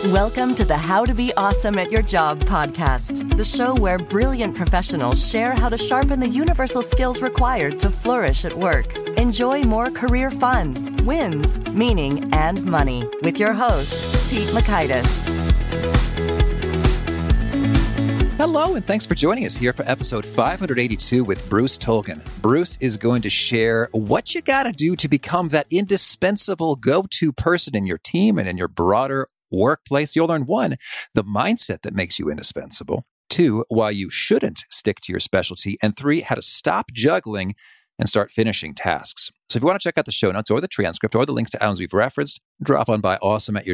Welcome to the How to Be Awesome at Your Job podcast, the show where brilliant professionals share how to sharpen the universal skills required to flourish at work. Enjoy more career fun, wins, meaning, and money with your host, Pete Mockaitis. Hello, and thanks for joining us here for episode 582 with Bruce Tolgan. Bruce is going to share what you got to do to become that indispensable go-to person in your team and in your broader workplace. You'll learn 1, the mindset that makes you indispensable. 2, why you shouldn't stick to your specialty. And 3, how to stop juggling and start finishing tasks. So if you want to check out the show notes or the transcript or the links to items we've referenced, drop on by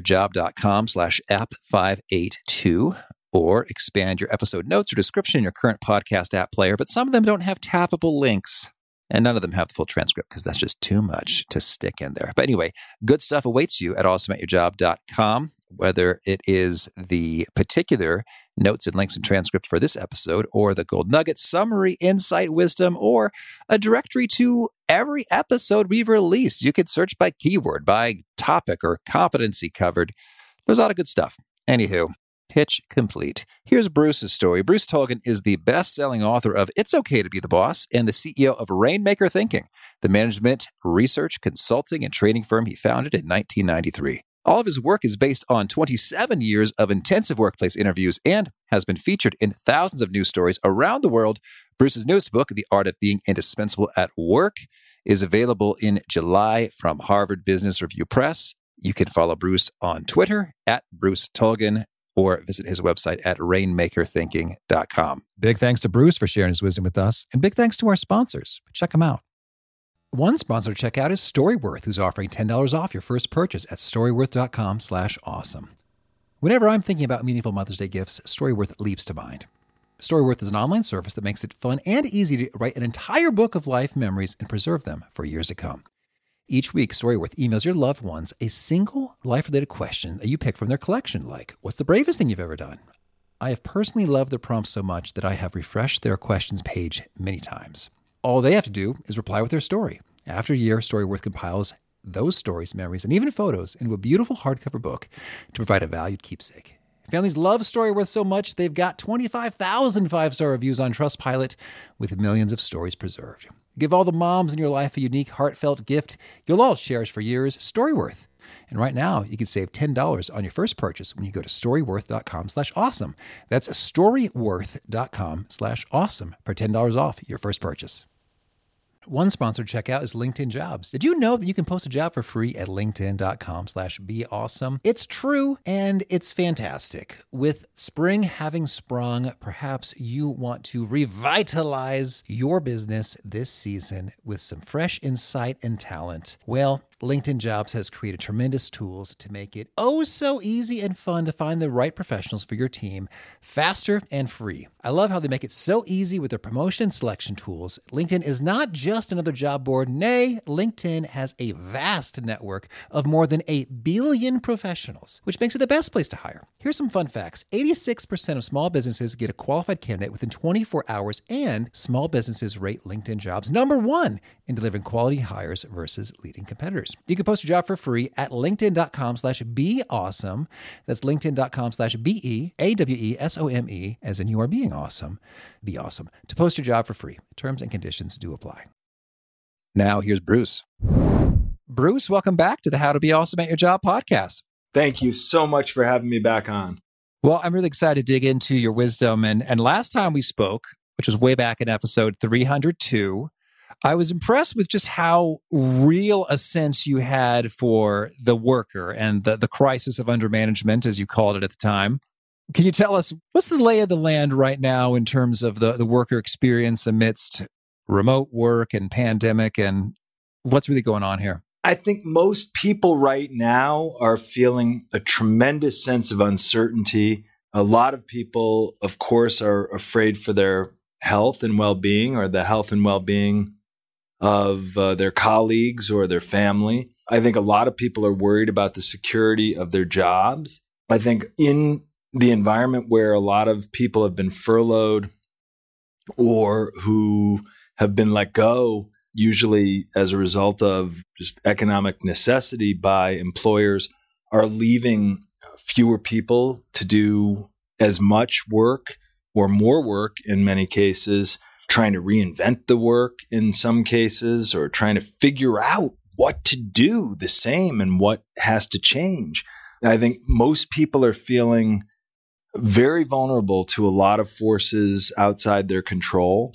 awesomeatyourjob.com/app582 or expand your episode notes or description in your current podcast app player. But some of them don't have tappable links. And none of them have the full transcript because that's just too much to stick in there. But anyway, good stuff awaits you at awesomeatyourjob.com, whether it is the particular notes and links and transcript for this episode, or the gold nugget, summary, insight, wisdom, or a directory to every episode we've released. You could search by keyword, by topic, or competency covered. There's a lot of good stuff. Anywho, pitch complete. Here's Bruce's story. Bruce Tolgan is the best-selling author of It's Okay to Be the Boss and the CEO of Rainmaker Thinking, the management, research, consulting, and training firm he founded in 1993. All of his work is based on 27 years of intensive workplace interviews and has been featured in thousands of news stories around the world. Bruce's newest book, The Art of Being Indispensable at Work, is available in July from Harvard Business Review Press. You can follow Bruce on Twitter at Bruce Tolgan, or visit his website at rainmakerthinking.com. Big thanks to Bruce for sharing his wisdom with us, and big thanks to our sponsors. Check them out. One sponsor to check out is Storyworth, who's offering $10 off your first purchase at storyworth.com/awesome. Whenever I'm thinking about meaningful Mother's Day gifts, Storyworth leaps to mind. Storyworth is an online service that makes it fun and easy to write an entire book of life memories and preserve them for years to come. Each week, Storyworth emails your loved ones a single life-related question that you pick from their collection, like, what's the bravest thing you've ever done? I have personally loved the prompts so much that I have refreshed their questions page many times. All they have to do is reply with their story. After a year, Storyworth compiles those stories, memories, and even photos into a beautiful hardcover book to provide a valued keepsake. Families love Storyworth so much, they've got 25,000 five-star reviews on Trustpilot with millions of stories preserved. Give all the moms in your life a unique, heartfelt gift you'll all cherish for years, Storyworth. And right now, you can save $10 on your first purchase when you go to storyworth.com/awesome. That's storyworth.com/awesome for $10 off your first purchase. One sponsored checkout is LinkedIn Jobs. Did you know that you can post a job for free at linkedin.com/beawesome? It's true, and it's fantastic. With spring having sprung, perhaps you want to revitalize your business this season with some fresh insight and talent. Well, LinkedIn Jobs has created tremendous tools to make it oh so easy and fun to find the right professionals for your team faster and free. I love how they make it so easy with their promotion selection tools. LinkedIn is not just another job board. Nay, LinkedIn has a vast network of more than 8 billion professionals, which makes it the best place to hire. Here's some fun facts. 86% of small businesses get a qualified candidate within 24 hours, and small businesses rate LinkedIn Jobs number 1 in delivering quality hires versus leading competitors. You can post your job for free at linkedin.com/beawesome. That's linkedin.com/BEAWESOME, as in you are being awesome. Be awesome. To post your job for free. Terms and conditions do apply. Now here's Bruce. Bruce, welcome back to the How to Be Awesome at Your Job podcast. Thank you so much for having me back on. Well, I'm really excited to dig into your wisdom. And last time we spoke, which was way back in episode 302, I was impressed with just how real a sense you had for the worker and the crisis of undermanagement, as you called it at the time. Can you tell us what's the lay of the land right now in terms of the worker experience amidst remote work and pandemic, and what's really going on here? I think most people right now are feeling a tremendous sense of uncertainty. A lot of people, of course, are afraid for their health and well-being, or the health and well-being of their colleagues or their family. I think a lot of people are worried about the security of their jobs. I think in the environment where a lot of people have been furloughed or who have been let go, usually as a result of just economic necessity by employers, are leaving fewer people to do as much work or more work in many cases, trying to reinvent the work in some cases, or trying to figure out what to do the same and what has to change. I think most people are feeling very vulnerable to a lot of forces outside their control.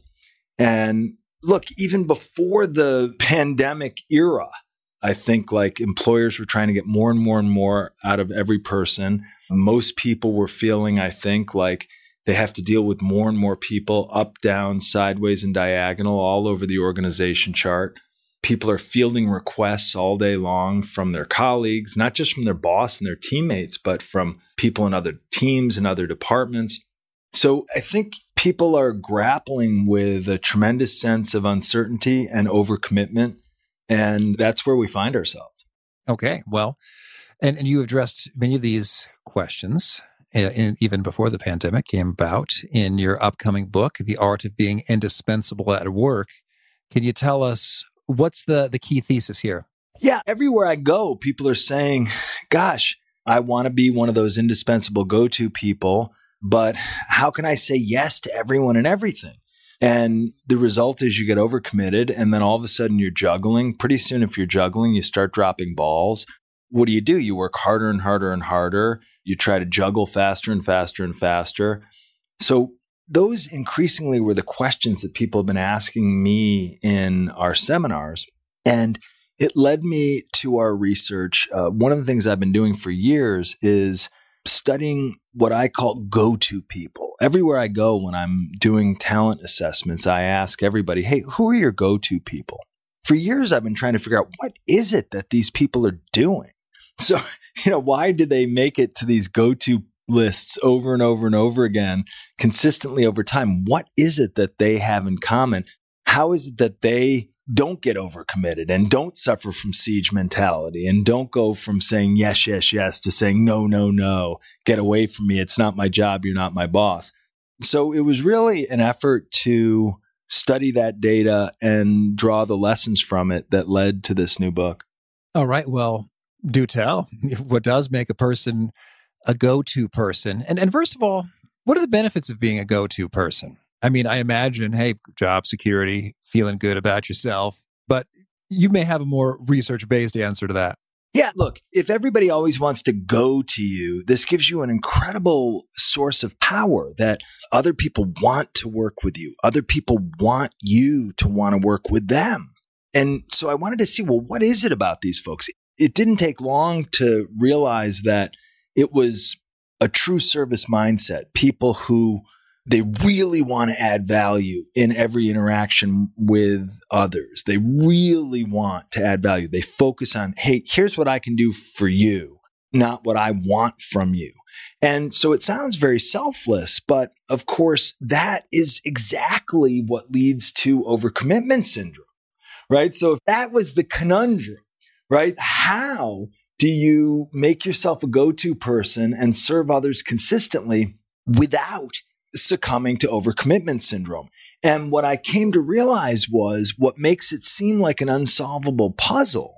And look, even before the pandemic era, I think like employers were trying to get more and more and more out of every person. Most people were feeling, I think, like they have to deal with more and more people up, down, sideways, and diagonal all over the organization chart. People are fielding requests all day long from their colleagues, not just from their boss and their teammates, but from people in other teams and other departments. So I think people are grappling with a tremendous sense of uncertainty and overcommitment. And that's where we find ourselves. Okay, well, and you addressed many of these questions even before the pandemic came about in your upcoming book, The Art of Being Indispensable at Work. Can you tell us what's the key thesis here? Yeah, everywhere I go, people are saying, gosh, I want to be one of those indispensable go-to people, but how can I say yes to everyone and everything? And the result is you get overcommitted, and then all of a sudden you're juggling. Pretty soon, if you're juggling, you start dropping balls. What do? You work harder and harder and harder. You try to juggle faster and faster and faster. So those increasingly were the questions that people have been asking me in our seminars. And it led me to our research. One of the things I've been doing for years is studying what I call go-to people. Everywhere I go when I'm doing talent assessments, I ask everybody, hey, who are your go-to people? For years, I've been trying to figure out what is it that these people are doing? So, why did they make it to these go-to lists over and over and over again, consistently over time? What is it that they have in common? How is it that they don't get overcommitted and don't suffer from siege mentality and don't go from saying yes, yes, yes to saying no, no, no, get away from me. It's not my job. You're not my boss. So it was really an effort to study that data and draw the lessons from it that led to this new book. All right. Well, do tell. What does make a person a go-to person? And first of all, what are the benefits of being a go-to person? I mean, I imagine, hey, job security, feeling good about yourself, but you may have a more research-based answer to that. Yeah, look, if everybody always wants to go to you, this gives you an incredible source of power that other people want to work with you. Other people want you to want to work with them. And so I wanted to see, well, what is it about these folks? It didn't take long to realize that it was a true service mindset, people who they really want to add value in every interaction with others. They really want to add value. They focus on, hey, here's what I can do for you, not what I want from you. And so it sounds very selfless, but of course, that is exactly what leads to overcommitment syndrome, right? So if that was the conundrum, right? How do you make yourself a go-to person and serve others consistently without succumbing to overcommitment syndrome? And what I came to realize was what makes it seem like an unsolvable puzzle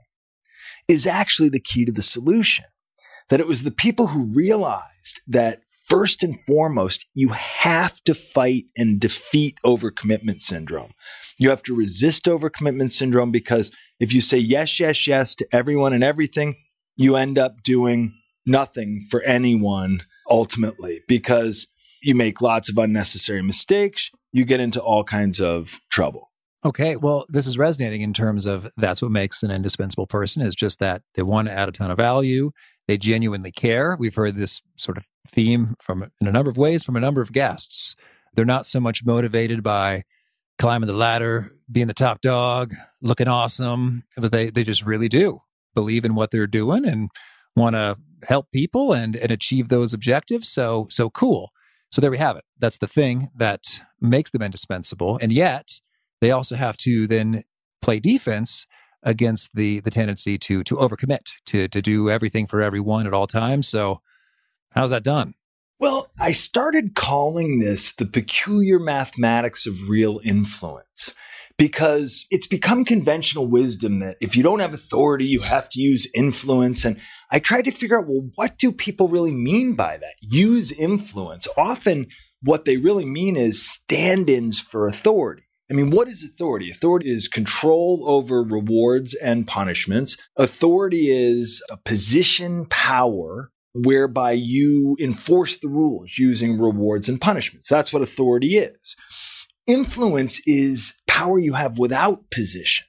is actually the key to the solution. That it was the people who realized that first and foremost, you have to fight and defeat overcommitment syndrome. You have to resist overcommitment syndrome because if you say yes, yes, yes to everyone and everything, you end up doing nothing for anyone ultimately because you make lots of unnecessary mistakes. You get into all kinds of trouble. Okay, well, this is resonating in terms of that's what makes an indispensable person is just that they want to add a ton of value. They genuinely care. We've heard this sort of theme in a number of ways from a number of guests. They're not so much motivated by climbing the ladder, being the top dog, looking awesome, but they just really do believe in what they're doing and want to help people and achieve those objectives. So cool. So there we have it. That's the thing that makes them indispensable. And yet they also have to then play defense against the tendency to overcommit, to do everything for everyone at all times. So how's that done? Well, I started calling this the peculiar mathematics of real influence because it's become conventional wisdom that if you don't have authority, you have to use influence. And I tried to figure out, well, what do people really mean by that? Use influence. Often what they really mean is stand-ins for authority. I mean, what is authority? Authority is control over rewards and punishments. Authority is a position, power, whereby you enforce the rules using rewards and punishments. That's what authority is. Influence is power you have without position.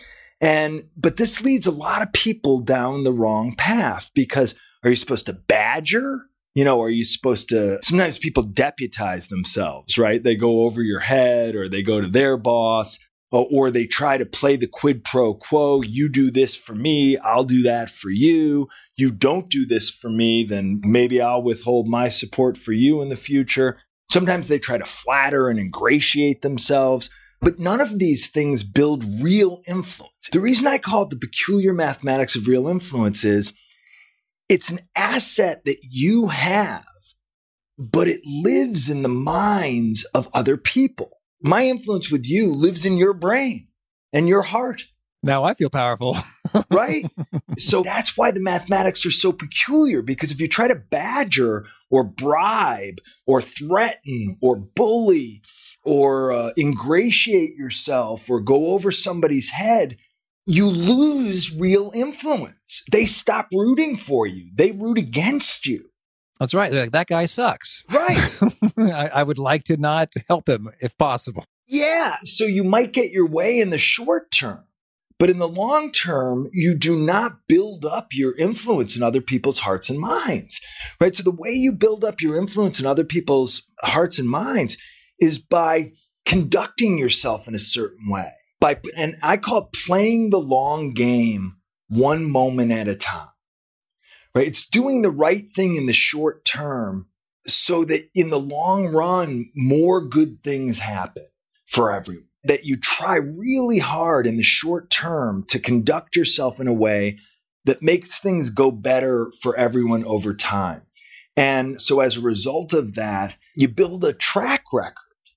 But this leads a lot of people down the wrong path, because are you supposed to badger? Are you supposed to, sometimes people deputize themselves, right? They go over your head, or they go to their boss, or they try to play the quid pro quo. You do this for me, I'll do that for you. You don't do this for me, then maybe I'll withhold my support for you in the future. Sometimes they try to flatter and ingratiate themselves, but none of these things build real influence. The reason I call it the peculiar mathematics of real influence is it's an asset that you have, but it lives in the minds of other people. My influence with you lives in your brain and your heart. Now I feel powerful. Right? So that's why the mathematics are so peculiar, because if you try to badger or bribe or threaten or bully or ingratiate yourself or go over somebody's head, you lose real influence. They stop rooting for you. They root against you. That's right. They're like, that guy sucks. Right. I would like to not help him if possible. Yeah. So you might get your way in the short term, but in the long term, you do not build up your influence in other people's hearts and minds, right? So the way you build up your influence in other people's hearts and minds is by conducting yourself in a certain way. And I call it playing the long game one moment at a time, right? It's doing the right thing in the short term so that in the long run, more good things happen for everyone. That you try really hard in the short term to conduct yourself in a way that makes things go better for everyone over time. And so as a result of that, you build a track record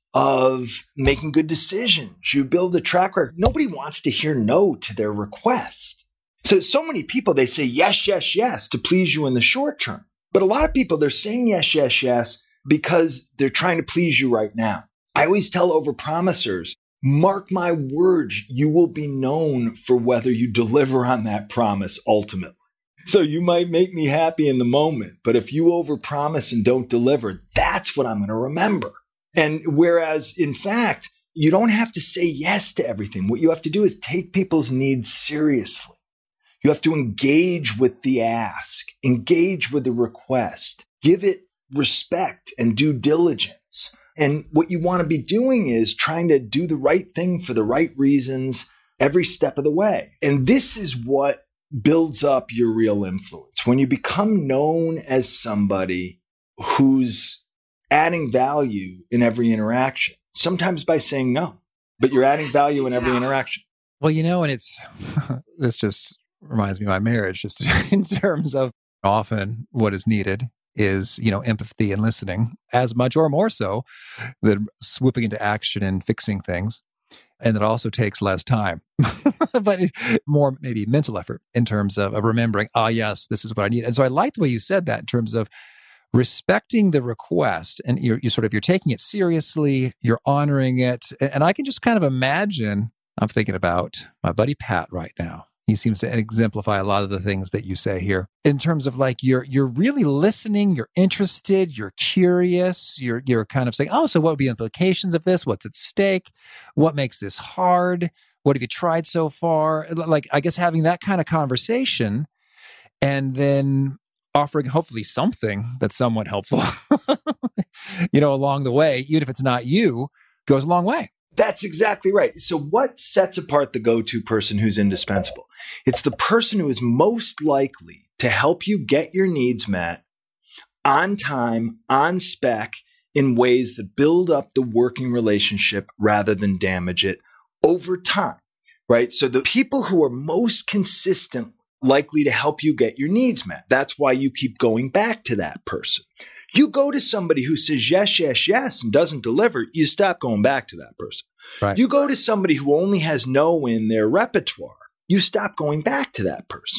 of making good decisions. You build a track record. Nobody wants to hear no to their request. So many people, they say yes, yes, yes to please you in the short term. But a lot of people, they're saying yes, yes, yes because they're trying to please you right now. I always tell overpromisers, mark my words, you will be known for whether you deliver on that promise ultimately. So you might make me happy in the moment, but if you overpromise and don't deliver, that's what I'm going to remember. And whereas, in fact, you don't have to say yes to everything. What you have to do is take people's needs seriously. You have to engage with the ask, engage with the request, give it respect and due diligence. And what you want to be doing is trying to do the right thing for the right reasons every step of the way. And this is what builds up your real influence. When you become known as somebody who's adding value in every interaction, sometimes by saying no, but you're adding value in every interaction. Well, and this just reminds me of my marriage, just in terms of often what is needed is, empathy and listening as much or more so than swooping into action and fixing things. And it also takes less time, but more maybe mental effort in terms of remembering, yes, this is what I need. And so I like the way you said that in terms of respecting the request, and you're taking it seriously, you're honoring it. And I can just kind of imagine, I'm thinking about my buddy Pat right now. He seems to exemplify a lot of the things that you say here in terms of like, you're really listening, you're interested, you're curious, you're kind of saying, so what would be the implications of this? What's at stake? What makes this hard? What have you tried so far? Like, I guess having that kind of conversation and then offering hopefully something that's somewhat helpful, along the way, even if it's not you, goes a long way. That's exactly right. So what sets apart the go-to person who's indispensable? It's the person who is most likely to help you get your needs met on time, on spec, in ways that build up the working relationship rather than damage it over time, right? So the people who are most consistent likely to help you get your needs met. That's why you keep going back to that person. You go to somebody who says yes, yes, yes, and doesn't deliver, you stop going back to that person. Right. You go to somebody who only has no in their repertoire, you stop going back to that person.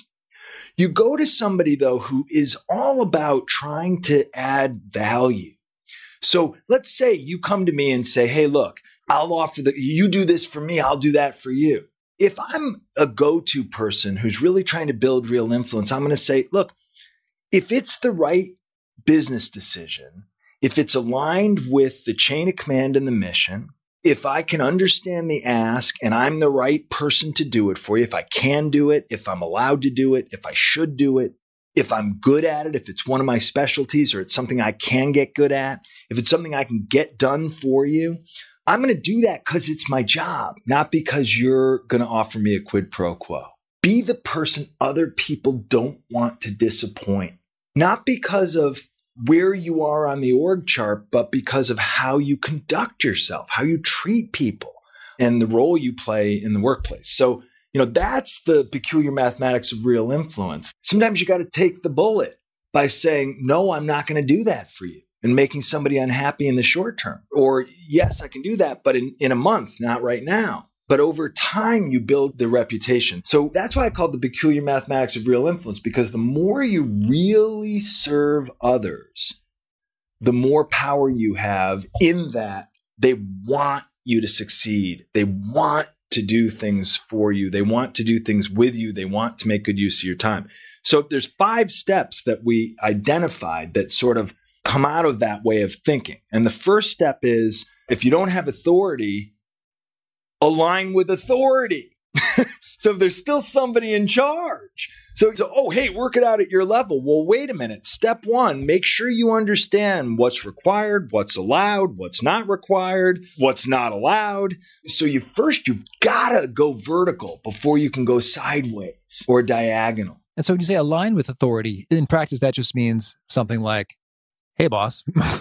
You go to somebody, though, who is all about trying to add value. So let's say you come to me and say, hey, look, I'll offer you do this for me, I'll do that for you. If I'm a go-to person who's really trying to build real influence, I'm going to say, look, if it's the right business decision, if it's aligned with the chain of command and the mission, if I can understand the ask and I'm the right person to do it for you, if I can do it, if I'm allowed to do it, if I should do it, if I'm good at it, if it's one of my specialties or it's something I can get good at, if it's something I can get done for you, I'm going to do that because it's my job, not because you're going to offer me a quid pro quo. Be the person other people don't want to disappoint, not because of where you are on the org chart, but because of how you conduct yourself, how you treat people, and the role you play in the workplace. So, that's the peculiar mathematics of real influence. Sometimes you got to take the bullet by saying, no, I'm not going to do that for you, and making somebody unhappy in the short term. Or, yes, I can do that, but in a month, not right now. But over time, you build the reputation. So that's why I call it the peculiar mathematics of real influence, because the more you really serve others, the more power you have in that they want you to succeed. They want to do things for you. They want to do things with you. They want to make good use of your time. So there's 5 steps that we identified that sort of come out of that way of thinking. And the first step is, if you don't have authority, align with authority. So if there's still somebody in charge. So, hey, work it out at your level. Well, wait a minute. Step 1, make sure you understand what's required, what's allowed, what's not required, what's not allowed. So you've got to go vertical before you can go sideways or diagonal. And so when you say align with authority, in practice, that just means something like, hey, boss,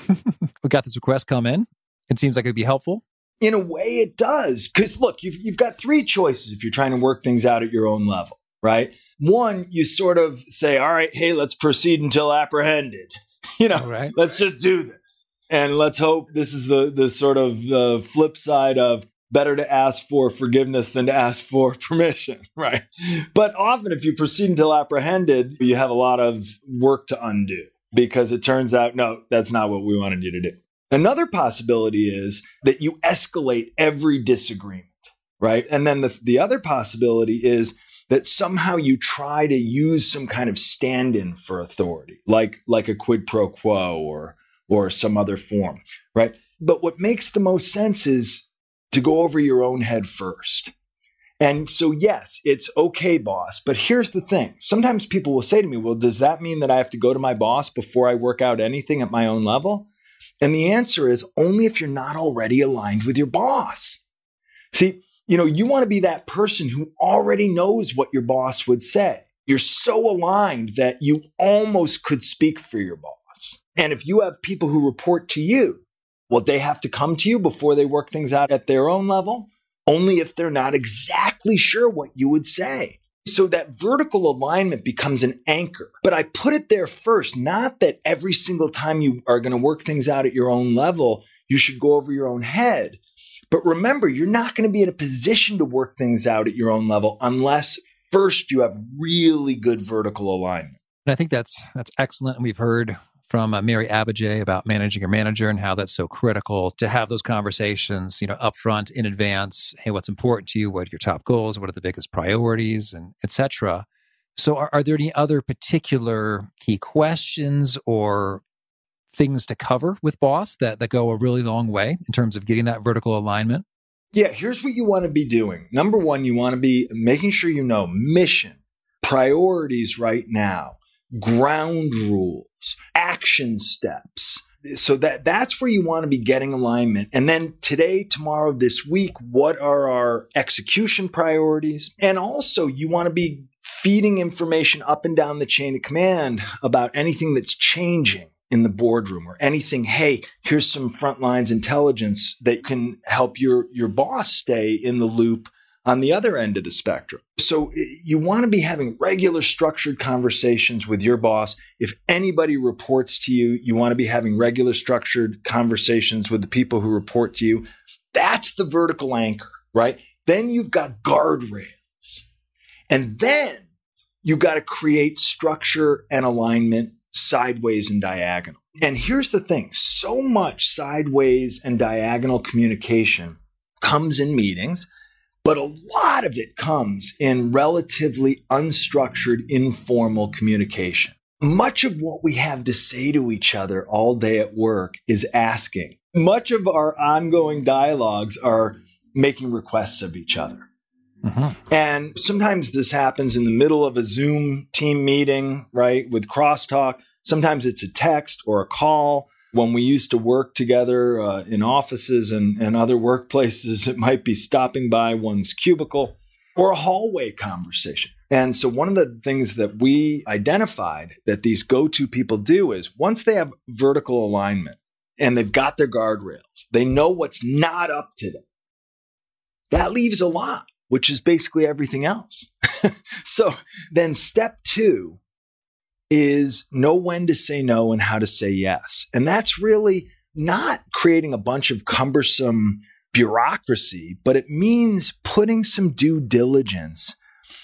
we got this request come in. It seems like it'd be helpful. In a way, it does. Because look, you've got 3 choices if you're trying to work things out at your own level, right? 1, you sort of say, all right, hey, let's proceed until apprehended. Right. Let's just do this. And let's hope this is the sort of flip side of better to ask for forgiveness than to ask for permission, right? But often if you proceed until apprehended, you have a lot of work to undo because it turns out, no, that's not what we wanted you to do. Another possibility is that you escalate every disagreement, right? And then the other possibility is that somehow you try to use some kind of stand-in for authority, like a quid pro quo or some other form, right? But what makes the most sense is to go over your own head first. And so, yes, it's okay, boss. But here's the thing. Sometimes people will say to me, well, does that mean that I have to go to my boss before I work out anything at my own level? And the answer is only if you're not already aligned with your boss. See, you want to be that person who already knows what your boss would say. You're so aligned that you almost could speak for your boss. And if you have people who report to you, well, they have to come to you before they work things out at their own level, only if they're not exactly sure what you would say. So that vertical alignment becomes an anchor. But I put it there first, not that every single time you are going to work things out at your own level, you should go over your own head. But remember, you're not going to be in a position to work things out at your own level unless first you have really good vertical alignment. And I think that's excellent. And we've heard from Mary Abbajay about managing your manager and how that's so critical to have those conversations, upfront in advance. Hey, what's important to you? What are your top goals? What are the biggest priorities, and et cetera. So are there any other particular key questions or things to cover with boss that go a really long way in terms of getting that vertical alignment? Yeah, here's what you want to be doing. Number 1, you want to be making sure you know mission, priorities right now, ground rules, action steps. So that's where you want to be getting alignment. And then today, tomorrow, this week, what are our execution priorities? And also you want to be feeding information up and down the chain of command about anything that's changing in the boardroom or anything. Hey, here's some front lines intelligence that can help your boss stay in the loop on the other end of the spectrum. So you want to be having regular structured conversations with your boss. If anybody reports to you, you want to be having regular structured conversations with the people who report to you. That's the vertical anchor, right? Then you've got guardrails. And then you got to create structure and alignment sideways and diagonal. And here's the thing, so much sideways and diagonal communication comes in meetings, but a lot of it comes in relatively unstructured, informal communication. Much of what we have to say to each other all day at work is asking. Much of our ongoing dialogues are making requests of each other. Mm-hmm. And sometimes this happens in the middle of a Zoom team meeting, right, with crosstalk. Sometimes it's a text or a call. When we used to work together in offices and other workplaces, it might be stopping by one's cubicle or a hallway conversation. And so one of the things that we identified that these go-to people do is once they have vertical alignment and they've got their guardrails, they know what's not up to them. That leaves a lot, which is basically everything else. So then step 2 is know when to say no and how to say yes. And that's really not creating a bunch of cumbersome bureaucracy, but it means putting some due diligence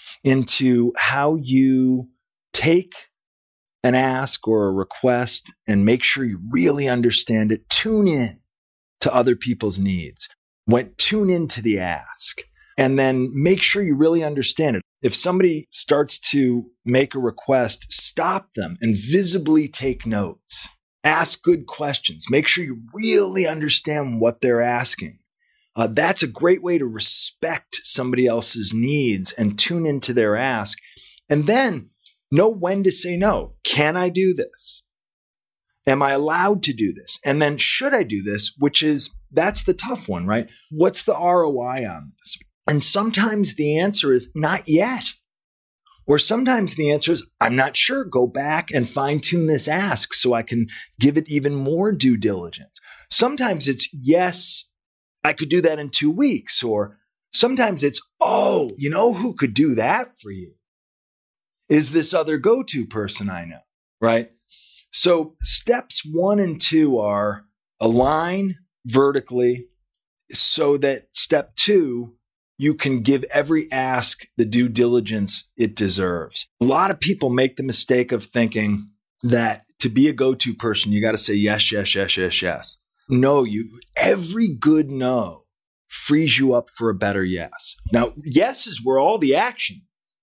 into how you take an ask or a request and make sure you really understand it. Tune in to other people's needs. Tune into the ask. And then make sure you really understand it. If somebody starts to make a request, stop them and visibly take notes. Ask good questions. Make sure you really understand what they're asking. That's a great way to respect somebody else's needs and tune into their ask. And then know when to say no. Can I do this? Am I allowed to do this? And then should I do this? That's the tough one, right? What's the ROI on this? And sometimes the answer is not yet. Or sometimes the answer is, I'm not sure. Go back and fine tune this ask so I can give it even more due diligence. Sometimes it's, yes, I could do that in 2 weeks. Or sometimes it's, oh, you know who could do that for you? Is this other go-to person I know, right? So steps 1 and 2 are align vertically so that step 2, you can give every ask the due diligence it deserves. A lot of people make the mistake of thinking that to be a go-to person, you got to say yes, yes, yes, yes, yes. No, every good no frees you up for a better yes. Now, yes is where all the action is.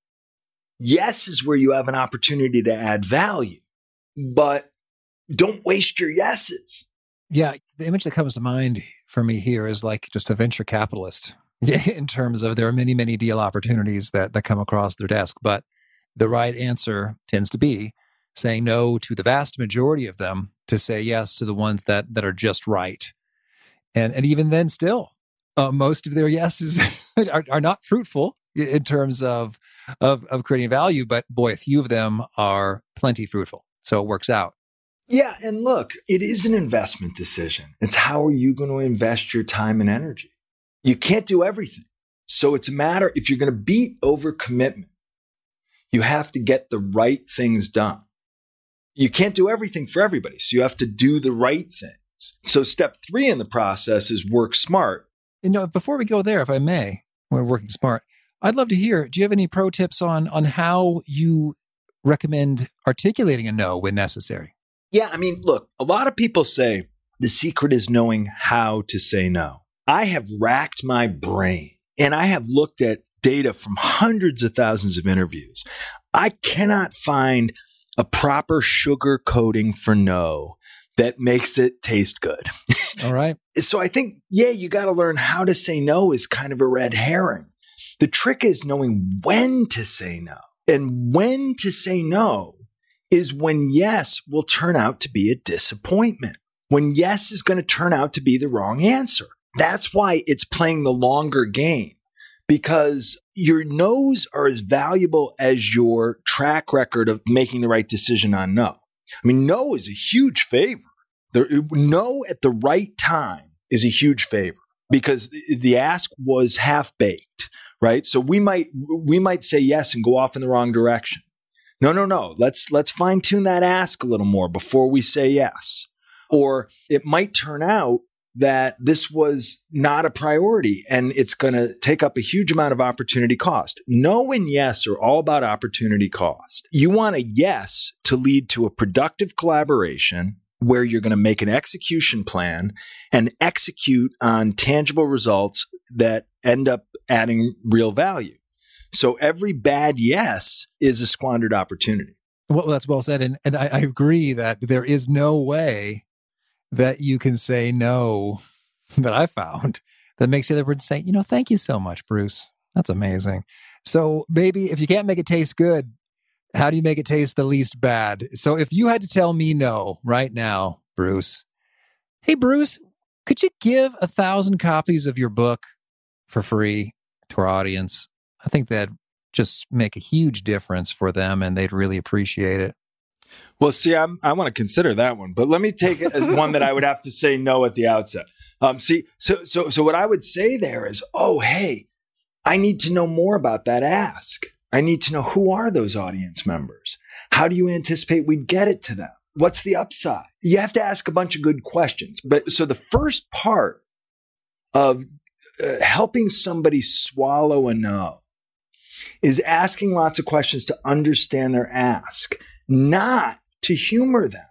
Yes is where you have an opportunity to add value, but don't waste your yeses. Yeah, the image that comes to mind for me here is like just a venture capitalist. In terms of there are many, many deal opportunities that come across their desk, but the right answer tends to be saying no to the vast majority of them to say yes to the ones that are just right. And even then still, most of their yeses are not fruitful in terms of creating value, but boy, a few of them are plenty fruitful. So it works out. Yeah. And look, it is an investment decision. It's how are you going to invest your time and energy? You can't do everything. So it's a matter, if you're going to beat overcommitment, you have to get the right things done. You can't do everything for everybody. So you have to do the right things. So step 3 in the process is work smart. You know, before we go there, if I may, when we're working smart, I'd love to hear, do you have any pro tips on how you recommend articulating a no when necessary? Yeah. I mean, look, a lot of people say the secret is knowing how to say no. I have racked my brain and I have looked at data from hundreds of thousands of interviews. I cannot find a proper sugar coating for no that makes it taste good. All right. So I think, you got to learn how to say no is kind of a red herring. The trick is knowing when to say no. And when to say no is when yes will turn out to be a disappointment. When yes is going to turn out to be the wrong answer. That's why it's playing the longer game, because your no's are as valuable as your track record of making the right decision on no. I mean, no is a huge favor. No at the right time is a huge favor because the ask was half-baked, right? So we might say yes and go off in the wrong direction. No. Let's fine-tune that ask a little more before we say yes. Or it might turn out that this was not a priority and it's going to take up a huge amount of opportunity cost. No and yes are all about opportunity cost. You want a yes to lead to a productive collaboration where you're going to make an execution plan and execute on tangible results that end up adding real value. So every bad yes is a squandered opportunity. Well, that's well said. And I agree that there is no way that you can say no, that I found, that makes the other person say, thank you so much, Bruce. That's amazing. So maybe if you can't make it taste good, how do you make it taste the least bad? So if you had to tell me no right now, Bruce, hey, Bruce, could you give 1,000 copies of your book for free to our audience? I think that'd just make a huge difference for them and they'd really appreciate it. Well, see, I want to consider that one, but let me take it as one that I would have to say no at the outset. So what I would say there is, oh, hey, I need to know more about that ask. I need to know, who are those audience members? How do you anticipate we'd get it to them? What's the upside? You have to ask a bunch of good questions. But so the first part of helping somebody swallow a no is asking lots of questions to understand their ask, not to humor them,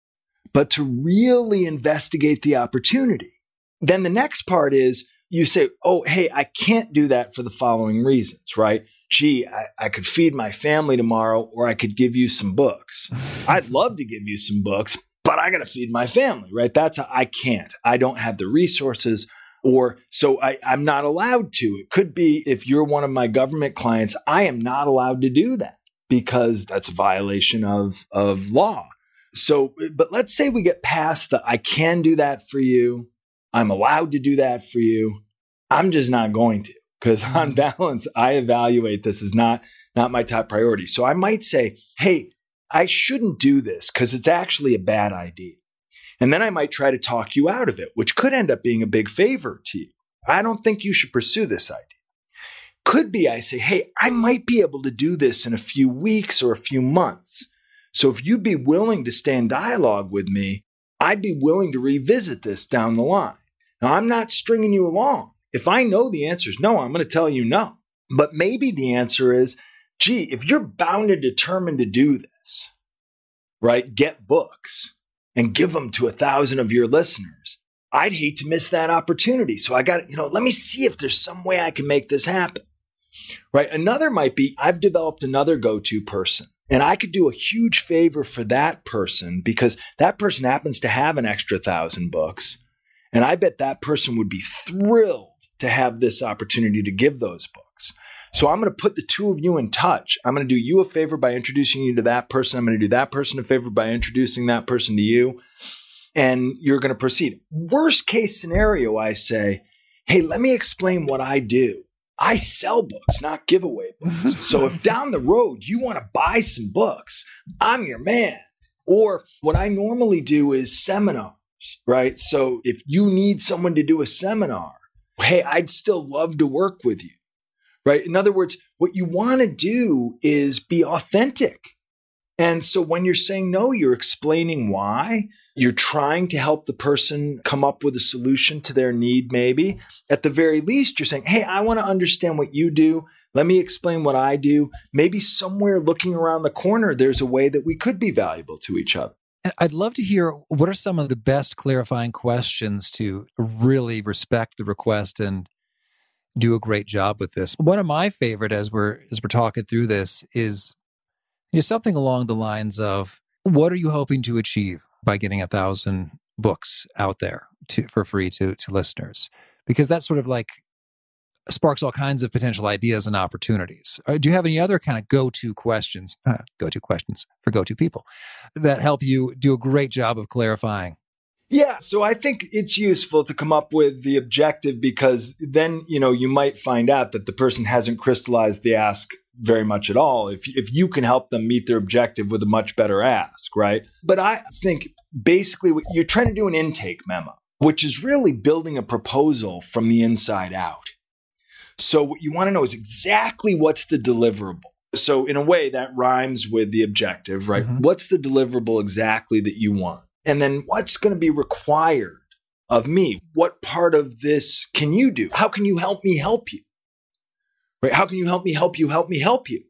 but to really investigate the opportunity. Then the next part is you say, oh, hey, I can't do that for the following reasons, right? Gee, I could feed my family tomorrow, or I could give you some books. I'd love to give you some books, but I got to feed my family, right? I can't. I don't have the resources. Or so I'm not allowed to. It could be if you're one of my government clients, I am not allowed to do that because that's a violation of law. So, but let's say we get past the I can do that for you. I'm allowed to do that for you. I'm just not going to, because on balance, I evaluate this as not my top priority. So I might say, hey, I shouldn't do this because it's actually a bad idea. And then I might try to talk you out of it, which could end up being a big favor to you. I don't think you should pursue this idea. Could be I say, hey, I might be able to do this in a few weeks or a few months. So if you'd be willing to stay in dialogue with me, I'd be willing to revisit this down the line. Now, I'm not stringing you along. If I know the answer is no, I'm going to tell you no. But maybe the answer is, gee, if you're bound and determined to do this, right, get books and give them to 1,000 of your listeners, I'd hate to miss that opportunity. So I got, let me see if there's some way I can make this happen, right? Another might be, I've developed another go-to person, and I could do a huge favor for that person because that person happens to have an extra 1,000 books. And I bet that person would be thrilled to have this opportunity to give those books. So I'm going to put the two of you in touch. I'm going to do you a favor by introducing you to that person. I'm going to do that person a favor by introducing that person to you. And you're going to proceed. Worst case scenario, I say, hey, let me explain what I do. I sell books, not giveaway books. So if down the road you want to buy some books, I'm your man. Or what I normally do is seminars, right? So if you need someone to do a seminar, hey, I'd still love to work with you. Right? In other words, what you want to do is be authentic. And so when you're saying no, you're explaining why. You're trying to help the person come up with a solution to their need, maybe. At the very least, you're saying, hey, I want to understand what you do. Let me explain what I do. Maybe somewhere looking around the corner, there's a way that we could be valuable to each other. I'd love to hear, what are some of the best clarifying questions to really respect the request and do a great job with this? One of my favorite as we're talking through this is something along the lines of, what are you hoping to achieve by getting 1,000 books out there for free to listeners? Because that sort of like sparks all kinds of potential ideas and opportunities. Do you have any other kind of go-to questions for go-to people that help you do a great job of clarifying? Yeah, so I think it's useful to come up with the objective, because then, you might find out that the person hasn't crystallized the ask very much at all if you can help them meet their objective with a much better ask, right? But I think basically what you're trying to do an intake memo, which is really building a proposal from the inside out. So what you want to know is exactly what's the deliverable. So in a way that rhymes with the objective, right? Mm-hmm. What's the deliverable exactly that you want? And then what's going to be required of me? What part of this can you do? How can you help me help you? Right? How can you help me help you help me help you?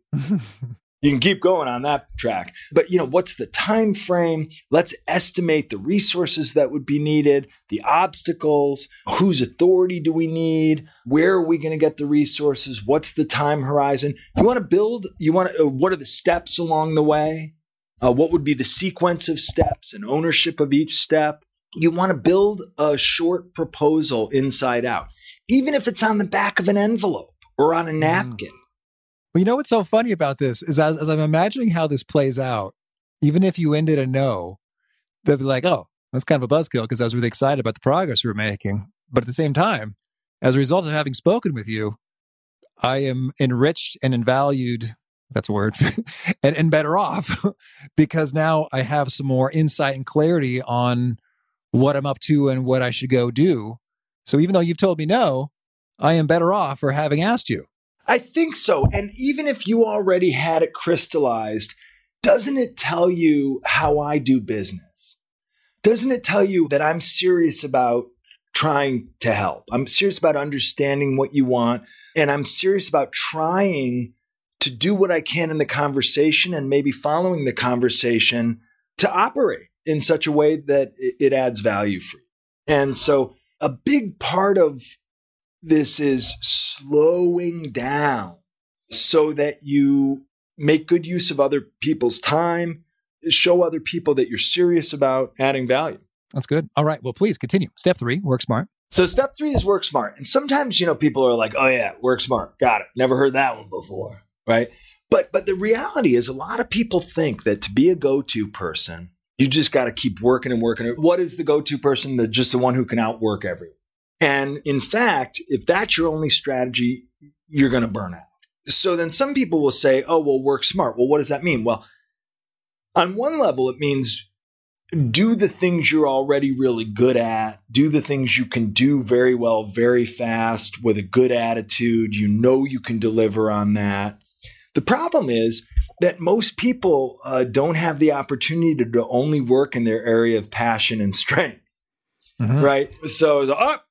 You can keep going on that track. But, what's the time frame? Let's estimate the resources that would be needed, the obstacles, whose authority do we need? Where are we going to get the resources? What's the time horizon? You want to build, what are the steps along the way? What would be the sequence of steps and ownership of each step? You want to build a short proposal inside out, even if it's on the back of an envelope or on a napkin. Well, what's so funny about this is as I'm imagining how this plays out, even if you ended a no, they'll be like, oh, that's kind of a buzzkill because I was really excited about the progress we were making. But at the same time, as a result of having spoken with you, I am enriched and valued, that's a word, and better off because now I have some more insight and clarity on what I'm up to and what I should go do. So even though you've told me no, I am better off for having asked you. I think so. And even if you already had it crystallized, doesn't it tell you how I do business? Doesn't it tell you that I'm serious about trying to help? I'm serious about understanding what you want. And I'm serious about trying to do what I can in the conversation and maybe following the conversation to operate in such a way that it adds value for you. And so a big part of this is slowing down so that you make good use of other people's time, show other people that you're serious about adding value. That's good. All right. Well, please continue. Step 3, work smart. So step 3 is work smart. And sometimes, people are like, oh yeah, work smart. Got it. Never heard that one before. Right. But the reality is a lot of people think that to be a go-to person, you just got to keep working and working. What is the go-to person? Just the one who can outwork everyone. And in fact, if that's your only strategy, you're going to burn out. So then some people will say, oh, well, work smart. Well, what does that mean? Well, on one level, it means do the things you're already really good at. Do the things you can do very well, very fast with a good attitude. You can deliver on that. The problem is that most people don't have the opportunity to only work in their area of passion and strength. Mm-hmm. Right. So,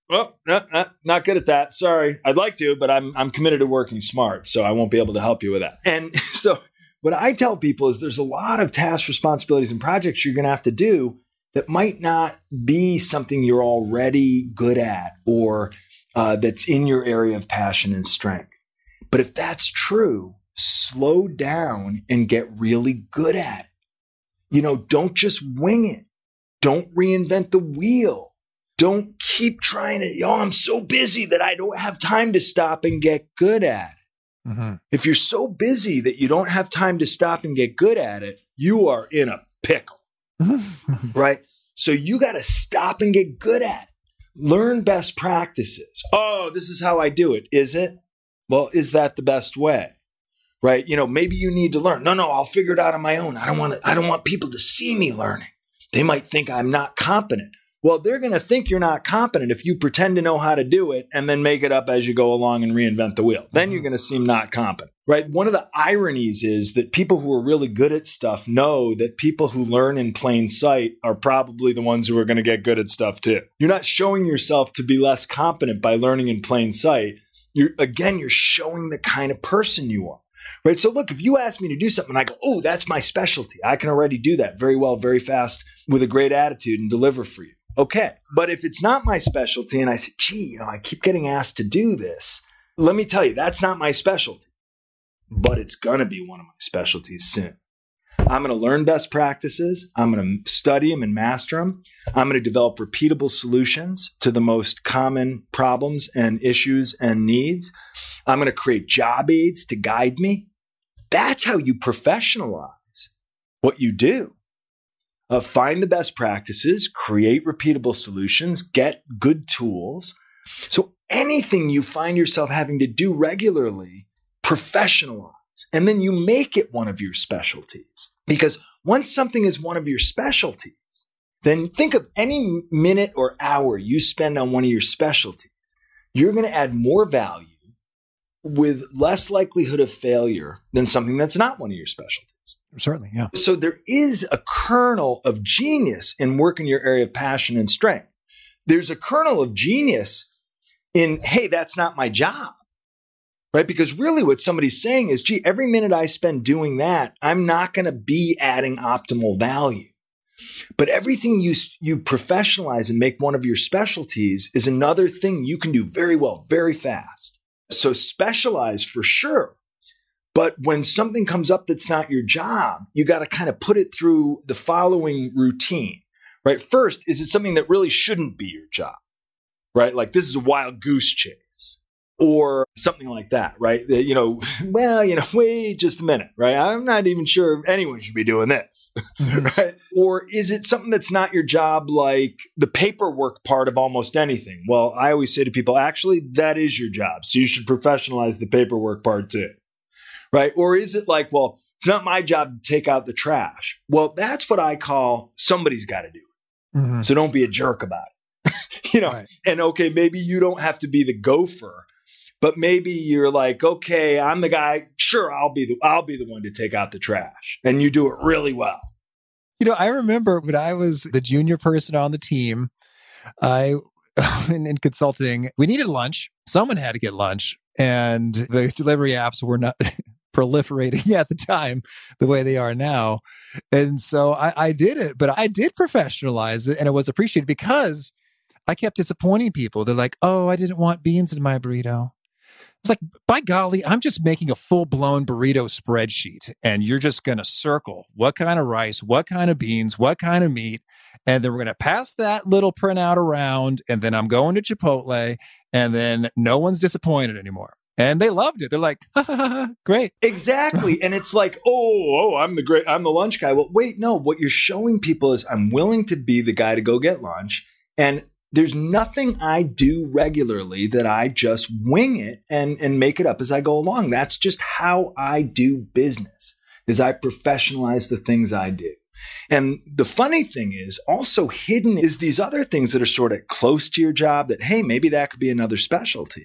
not good at that. Sorry. I'd like to, but I'm committed to working smart. So I won't be able to help you with that. And so what I tell people is there's a lot of tasks, responsibilities, and projects you're going to have to do that might not be something you're already good at or that's in your area of passion and strength. But if that's true, slow down and get really good at it. Don't just wing it. Don't reinvent the wheel. Don't keep trying to, I'm so busy that I don't have time to stop and get good at it. Mm-hmm. If you're so busy that you don't have time to stop and get good at it, you are in a pickle, right? So you got to stop and get good at it. Learn best practices. Oh, this is how I do it. Is it? Well, is that the best way? Right? Maybe you need to learn. No, I'll figure it out on my own. I don't want people to see me learning. They might think I'm not competent. Well, they're going to think you're not competent if you pretend to know how to do it and then make it up as you go along and reinvent the wheel. Then you're going to seem not competent, right? One of the ironies is that people who are really good at stuff know that people who learn in plain sight are probably the ones who are going to get good at stuff too. You're not showing yourself to be less competent by learning in plain sight. You're showing the kind of person you are. Right. So look, if you ask me to do something and I go, oh, that's my specialty. I can already do that very well, very fast with a great attitude and deliver for you. Okay. But if it's not my specialty and I say, gee, I keep getting asked to do this. Let me tell you, that's not my specialty, but it's going to be one of my specialties soon. I'm going to learn best practices. I'm going to study them and master them. I'm going to develop repeatable solutions to the most common problems and issues and needs. I'm going to create job aids to guide me. That's how you professionalize what you do. Find the best practices, create repeatable solutions, get good tools. So anything you find yourself having to do regularly, professionalize. And then you make it one of your specialties. Because once something is one of your specialties, then think of any minute or hour you spend on one of your specialties. You're going to add more value with less likelihood of failure than something that's not one of your specialties. Certainly, yeah. So there is a kernel of genius in working your area of passion and strength. there's a kernel of genius in, hey, that's not my job, right? Because really what somebody's saying is, gee, every minute I spend doing that, I'm not going to be adding optimal value. But everything you professionalize and make one of your specialties is another thing you can do very well, very fast. So specialize for sure. But when something comes up that's not your job, you got to kind of put it through the following routine, right? First, is it something that really shouldn't be your job, right? Like this is a wild goose chase or something like that, right? Wait just a minute, right? I'm not even sure if anyone should be doing this, right? Or is it something that's not your job, like the paperwork part of almost anything? Well, I always say to people, actually, that is your job. So you should professionalize the paperwork part too. Right? Or is it like, well, it's not my job to take out the trash. Well, that's what I call somebody's got to do it. Mm-hmm. So don't be a jerk about it. Right. And okay, maybe you don't have to be the gopher, but maybe you're like, okay, I'm the guy. Sure, I'll be the one to take out the trash, and you do it really well. I remember when I was the junior person on the team, in consulting, we needed lunch. Someone had to get lunch, and the delivery apps were not proliferating at the time the way they are now. And so I did it, but I did professionalize it, and it was appreciated because I kept disappointing people. They're like, oh, I didn't want beans in my burrito. It's like, by golly, I'm just making a full-blown burrito spreadsheet, and you're just going to circle what kind of rice, what kind of beans, what kind of meat, and then we're going to pass that little printout around, and then I'm going to Chipotle, and then no one's disappointed anymore. And they loved it. They're like, ha, ha, ha, great. Exactly. And it's like, I'm the lunch guy. Well, wait, no, what you're showing people is I'm willing to be the guy to go get lunch. And there's nothing I do regularly that I just wing it and make it up as I go along. That's just how I do business, is I professionalize the things I do. And the funny thing is, also hidden is these other things that are sort of close to your job that, hey, maybe that could be another specialty.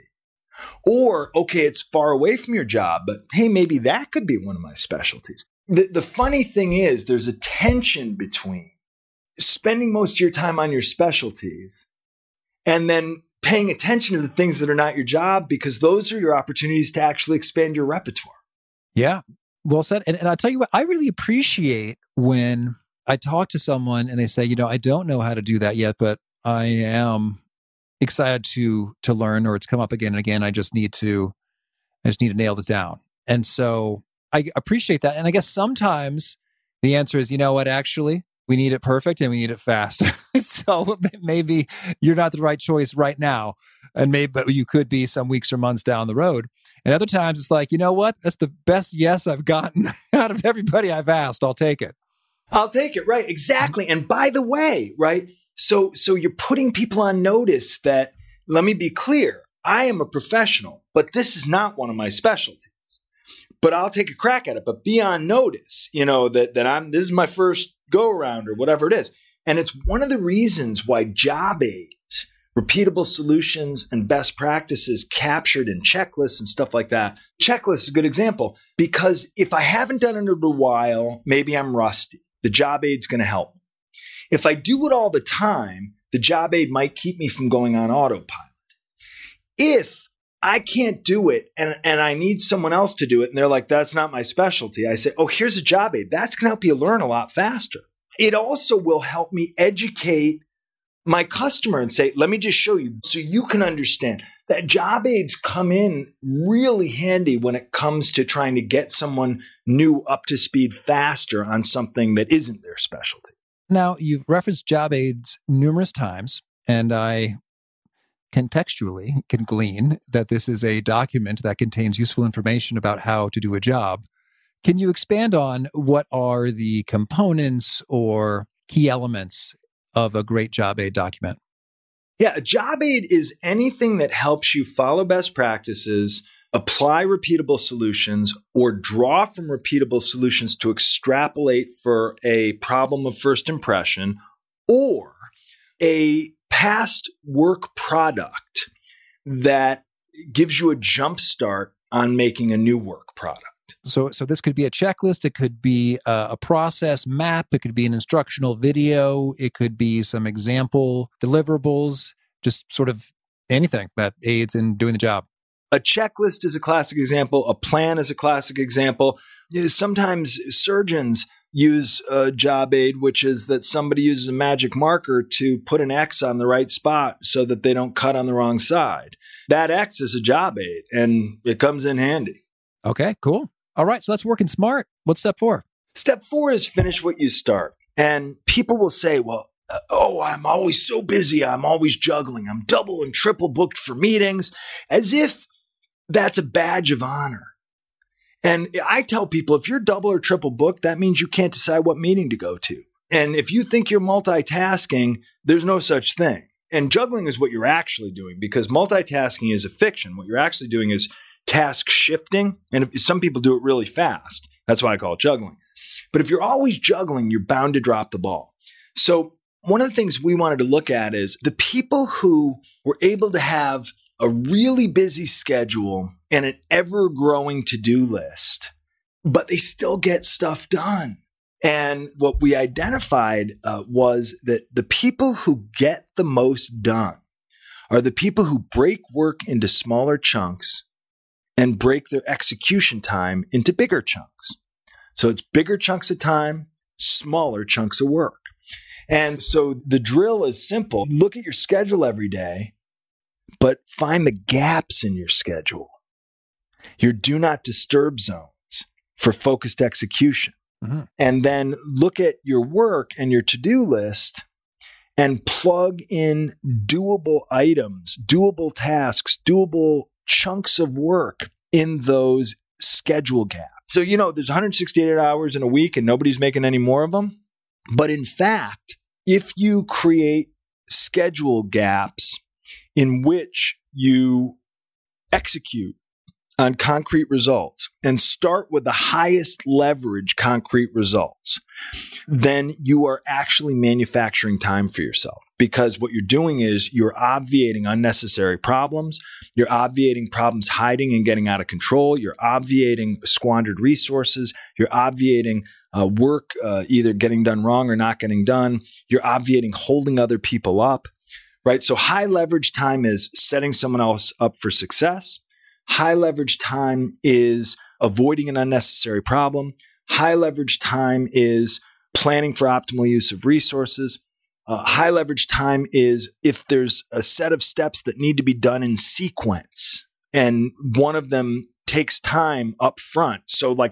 Or, okay, it's far away from your job, but hey, maybe that could be one of my specialties. The funny thing is, there's a tension between spending most of your time on your specialties and then paying attention to the things that are not your job, because those are your opportunities to actually expand your repertoire. Yeah, well said. And I'll tell you what, I really appreciate when I talk to someone and they say, I don't know how to do that yet, but I am excited to learn, or it's come up again and again. I just need to nail this down. And so I appreciate that. And I guess sometimes the answer is, actually, we need it perfect and we need it fast. So maybe you're not the right choice right now. And but you could be some weeks or months down the road. And other times it's like, that's the best yes I've gotten out of everybody I've asked. I'll take it. Right. Exactly. And by the way, right. So you're putting people on notice that, let me be clear, I am a professional, but this is not one of my specialties. But I'll take a crack at it, but be on notice, that this is my first go around or whatever it is. And it's one of the reasons why job aids, repeatable solutions, and best practices captured in checklists and stuff like that. Checklists is a good example, because if I haven't done it in a while, maybe I'm rusty. The job aid's going to help me. If I do it all the time, the job aid might keep me from going on autopilot. If I can't do it and I need someone else to do it, and they're like, that's not my specialty, I say, oh, here's a job aid. That's going to help you learn a lot faster. It also will help me educate my customer and say, let me just show you so you can understand that job aids come in really handy when it comes to trying to get someone new up to speed faster on something that isn't their specialty. Now, you've referenced job aids numerous times, and I contextually can glean that this is a document that contains useful information about how to do a job. Can you expand on what are the components or key elements of a great job aid document? Yeah, a job aid is anything that helps you follow best practices, apply repeatable solutions, or draw from repeatable solutions to extrapolate for a problem of first impression, or a past work product that gives you a jump start on making a new work product. Correct. So this could be a checklist. It could be a process map. It could be an instructional video. It could be some example deliverables, just sort of anything that aids in doing the job. A checklist is a classic example. A plan is a classic example. Sometimes surgeons use a job aid, which is that somebody uses a magic marker to put an X on the right spot so that they don't cut on the wrong side. That X is a job aid, and it comes in handy. Okay, cool. All right, so that's working smart. What's step 4? Step 4 is finish what you start. And people will say, well, I'm always so busy. I'm always juggling. I'm double and triple booked for meetings, as if that's a badge of honor. And I tell people, if you're double or triple booked, that means you can't decide what meeting to go to. And if you think you're multitasking, there's no such thing. And juggling is what you're actually doing, because multitasking is a fiction. What you're actually doing is task shifting. And some people do it really fast. That's why I call it juggling. But if you're always juggling, you're bound to drop the ball. So one of the things we wanted to look at is the people who were able to have a really busy schedule and an ever-growing to-do list, but they still get stuff done. And what we identified was that the people who get the most done are the people who break work into smaller chunks and break their execution time into bigger chunks. So it's bigger chunks of time, smaller chunks of work. And so the drill is simple. Look at your schedule every day, but find the gaps in your schedule, your do not disturb zones for focused execution. Mm-hmm. And then look at your work and your to-do list and plug in doable items, doable tasks, doable chunks of work in those schedule gaps. So, there's 168 hours in a week and nobody's making any more of them. But in fact, if you create schedule gaps in which you execute on concrete results and start with the highest leverage concrete results, then you are actually manufacturing time for yourself, because what you're doing is you're obviating unnecessary problems. You're obviating problems hiding and getting out of control. You're obviating squandered resources. You're obviating work either getting done wrong or not getting done. You're obviating holding other people up, right? So high leverage time is setting someone else up for success. High leverage time is avoiding an unnecessary problem. High leverage time is planning for optimal use of resources. High leverage time is if there's a set of steps that need to be done in sequence and one of them takes time up front. So like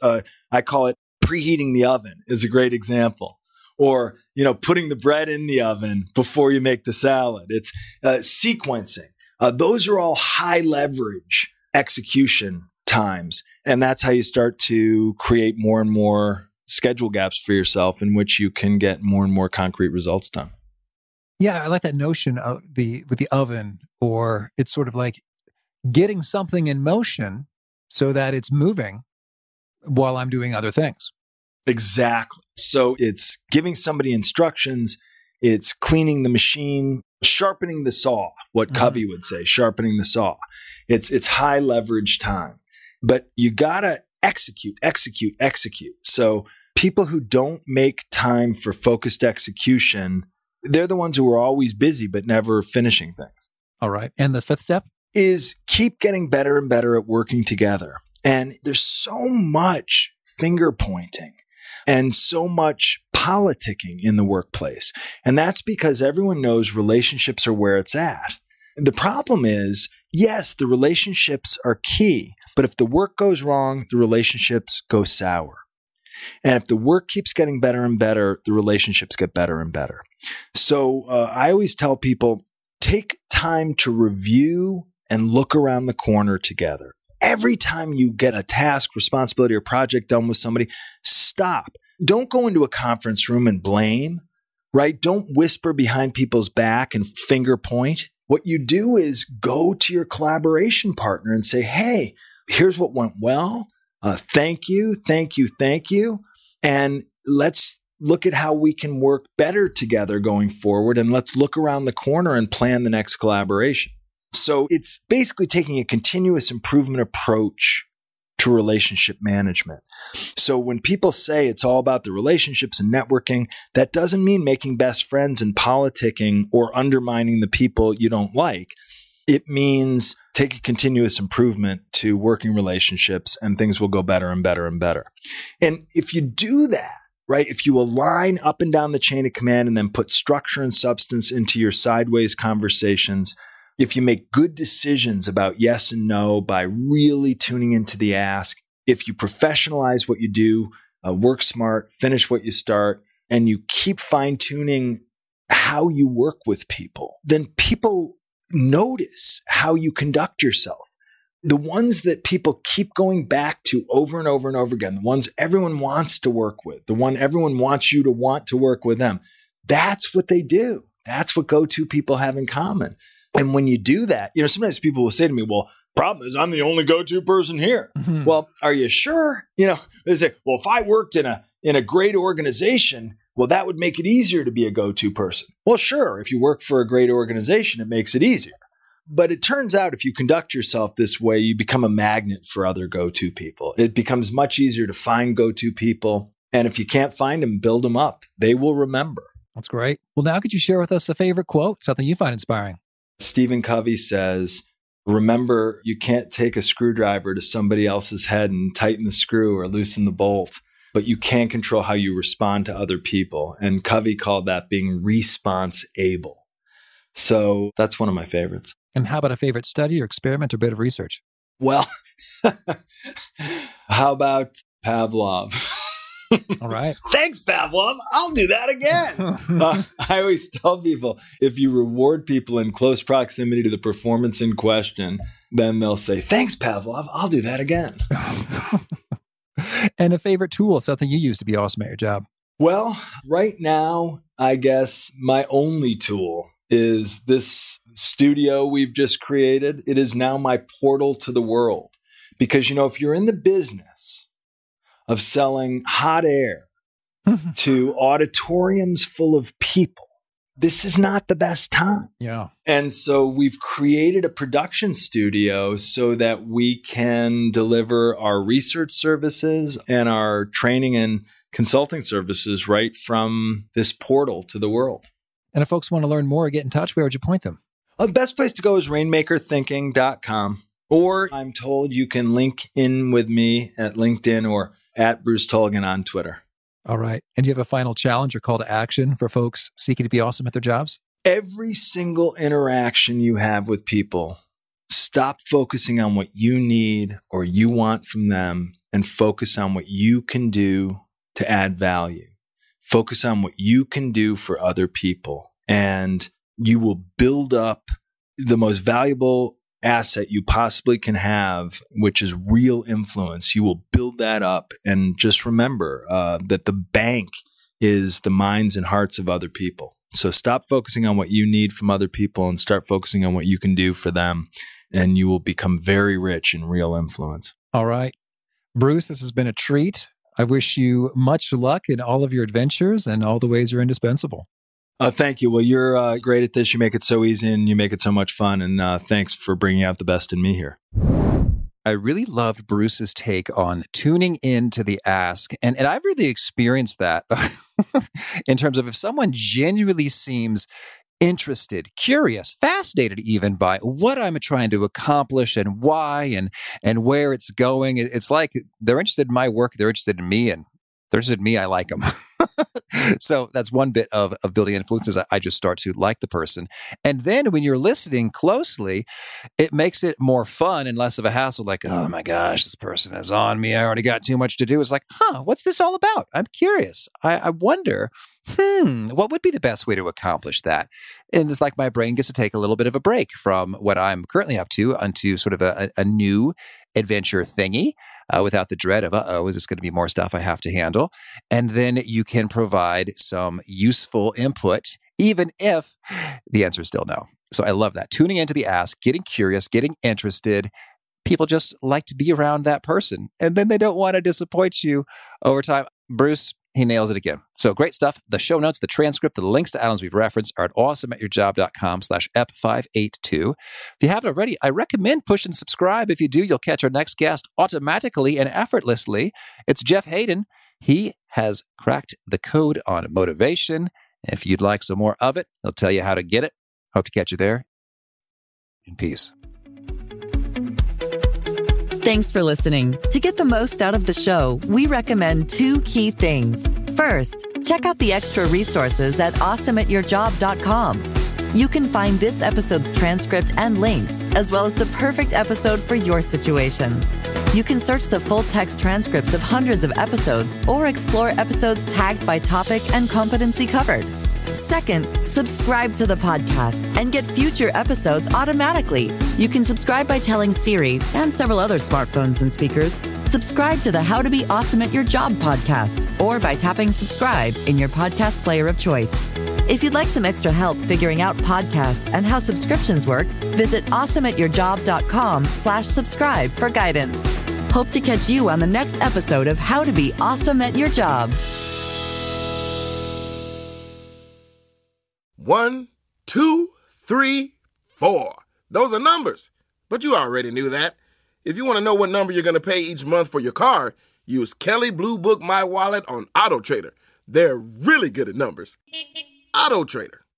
I call it preheating the oven is a great example. Or, putting the bread in the oven before you make the salad. It's sequencing. Those are all high leverage execution times. And that's how you start to create more and more schedule gaps for yourself in which you can get more and more concrete results done. Yeah, I like that notion of with the oven, or it's sort of like getting something in motion so that it's moving while I'm doing other things. Exactly. So it's giving somebody instructions, it's cleaning the machine, sharpening the saw, what Covey would say, sharpening the saw. It's high leverage time. But you got to execute. So people who don't make time for focused execution, they're the ones who are always busy but never finishing things. All right. And the 5th step? Is keep getting better and better at working together. And there's so much finger pointing and so much politicking in the workplace. And that's because everyone knows relationships are where it's at. The problem is, yes, the relationships are key, but if the work goes wrong, the relationships go sour. And if the work keeps getting better and better, the relationships get better and better. So I always tell people, take time to review and look around the corner together. Every time you get a task, responsibility, or project done with somebody, stop. Don't go into a conference room and blame, right? Don't whisper behind people's back and finger point. What you do is go to your collaboration partner and say, hey, here's what went well. Thank you. And let's look at how we can work better together going forward. And let's look around the corner and plan the next collaboration. So it's basically taking a continuous improvement approach to relationship management. So when people say it's all about the relationships and networking, that doesn't mean making best friends and politicking or undermining the people you don't like. It means take a continuous improvement to working relationships and things will go better and better and better. And if you do that, right, if you align up and down the chain of command and then put structure and substance into your sideways conversations, if you make good decisions about yes and no by really tuning into the ask, if you professionalize what you do, work smart, finish what you start, and you keep fine-tuning how you work with people, then people notice how you conduct yourself. The ones that people keep going back to over and over and over again, the ones everyone wants to work with, the one everyone wants you to want to work with them, that's what they do. That's what go-to people have in common. And when you do that, sometimes people will say to me, well, problem is I'm the only go-to person here. Mm-hmm. Well, are you sure? They say, well, if I worked in a great organization, well, that would make it easier to be a go-to person. Well, sure. If you work for a great organization, it makes it easier. But it turns out if you conduct yourself this way, you become a magnet for other go-to people. It becomes much easier to find go-to people. And if you can't find them, build them up. They will remember. That's great. Well, now could you share with us a favorite quote, something you find inspiring? Stephen Covey says, remember, you can't take a screwdriver to somebody else's head and tighten the screw or loosen the bolt, but you can control how you respond to other people. And Covey called that being response-able. So that's one of my favorites. And how about a favorite study or experiment or bit of research? Well, how about Pavlov? All right. Thanks, Pavlov. I'll do that again. I always tell people, if you reward people in close proximity to the performance in question, then they'll say, thanks, Pavlov. I'll do that again. And a favorite tool, something you use to be awesome at your job? Well, right now, I guess my only tool is this studio we've just created. It is now my portal to the world. Because, if you're in the business of selling hot air to auditoriums full of people, this is not the best time. Yeah. And so we've created a production studio so that we can deliver our research services and our training and consulting services right from this portal to the world. And if folks want to learn more or get in touch, where would you point them? The best place to go is rainmakerthinking.com. Or I'm told you can link in with me at LinkedIn or at Bruce Tulgan on Twitter. All right. And you have a final challenge or call to action for folks seeking to be awesome at their jobs? Every single interaction you have with people, stop focusing on what you need or you want from them and focus on what you can do to add value. Focus on what you can do for other people, and you will build up the most valuable asset you possibly can have, which is real influence. You will build that up. And just remember that the bank is the minds and hearts of other people. So stop focusing on what you need from other people and start focusing on what you can do for them. And you will become very rich in real influence. All right. Bruce, this has been a treat. I wish you much luck in all of your adventures and all the ways you're indispensable. Thank you. Well, you're great at this. You make it so easy and you make it so much fun. And thanks for bringing out the best in me here. I really loved Bruce's take on tuning into the ask. And I've really experienced that in terms of if someone genuinely seems interested, curious, fascinated even by what I'm trying to accomplish and why and where it's going. It's like they're interested in my work, they're interested in me, and they're interested in me, I like them. So that's one bit of building influences. I just start to like the person. And then when you're listening closely, it makes it more fun and less of a hassle. Like, oh my gosh, this person is on me. I already got too much to do. It's like, what's this all about? I'm curious. I wonder, what would be the best way to accomplish that? And it's like my brain gets to take a little bit of a break from what I'm currently up to onto sort of a new adventure thingy without the dread of, is this going to be more stuff I have to handle? And then you can provide some useful input, even if the answer is still no. So I love that. Tuning into the ask, getting curious, getting interested. People just like to be around that person. And then they don't want to disappoint you over time. Bruce, He nails it again. So great stuff. The show notes, the transcript, the links to items we've referenced are at awesomeatyourjob.com/ep582. If you haven't already, I recommend pushing subscribe. If you do, you'll catch our next guest automatically and effortlessly. It's Jeff Hayden. He has cracked the code on motivation. If you'd like some more of it, he'll tell you how to get it. Hope to catch you there. In peace. Thanks for listening. To get the most out of the show, we recommend 2 key things. First, check out the extra resources at awesomeatyourjob.com. You can find this episode's transcript and links, as well as the perfect episode for your situation. You can search the full-text transcripts of hundreds of episodes or explore episodes tagged by topic and competency covered. Second, subscribe to the podcast and get future episodes automatically. You can subscribe by telling Siri and several other smartphones and speakers, subscribe to the How to Be Awesome at Your Job podcast, or by tapping subscribe in your podcast player of choice. If you'd like some extra help figuring out podcasts and how subscriptions work, visit awesomeatyourjob.com/subscribe for guidance. Hope to catch you on the next episode of How to Be Awesome at Your Job. 1, 2, 3, 4. Those are numbers, but you already knew that. If you want to know what number you're going to pay each month for your car, use Kelley Blue Book My Wallet on AutoTrader. They're really good at numbers. AutoTrader.